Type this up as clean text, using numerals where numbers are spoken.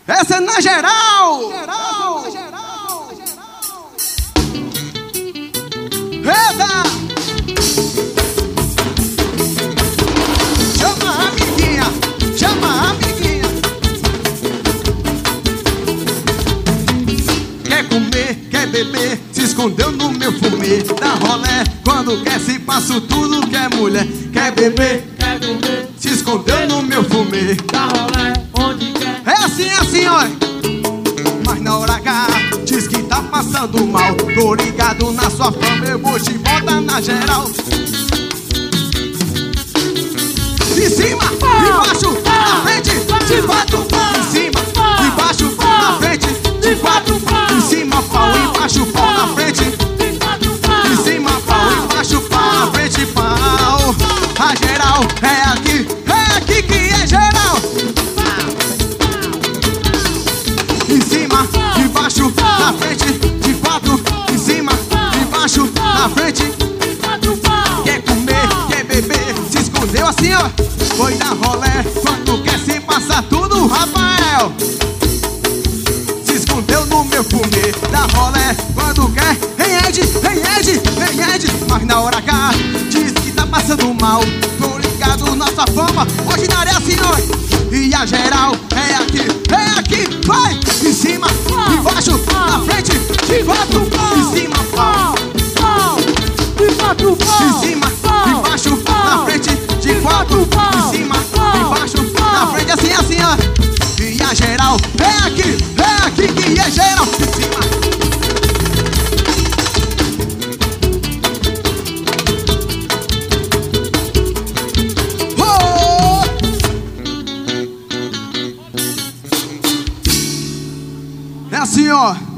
Essa é na geral. Eita! Chama a amiguinha, chama a amiguinha. Quer comer, quer beber, se escondeu no meu fumê. Dá rolé, quando quer se passa tudo que é mulher. Quer beber, Quer comer, se escondeu no meu fumê. dá rolé, onde quer. É assim, olha. Mas na hora H diz que tá passando mal. Tô ligado na sua fama, eu vou te botar na geral. De cima, embaixo, na frente, de quatro pau. Em cima, embaixo, na frente, de quatro pau. Em cima, pau, embaixo, pau, na frente. Em cima, pau, embaixo, pau, na frente, pau. A geral é aqui que é geral. Em cima, embaixo, na frente, de quatro. Em cima, embaixo, na frente. Quer comer, quer beber, se escondeu assim, ó. Foi dar rolé, quando quer se passar tudo, Rafael. Se escondeu no meu fumê, dá rolé, quando quer. Ei, Ed, ei, Ed, ei, Ed. Mas na hora H, diz que tá passando mal. Tô ligado na sua fama, ordinária assim, ó. E a geral é aqui, vai! Em cima, embaixo, na frente, de quatro, em cima, pau. Em cima, embaixo, na frente, de quatro, em cima, embaixo, na frente, assim, ó. E a geral é aqui que é geral. Em cima. Oh! É assim, ó.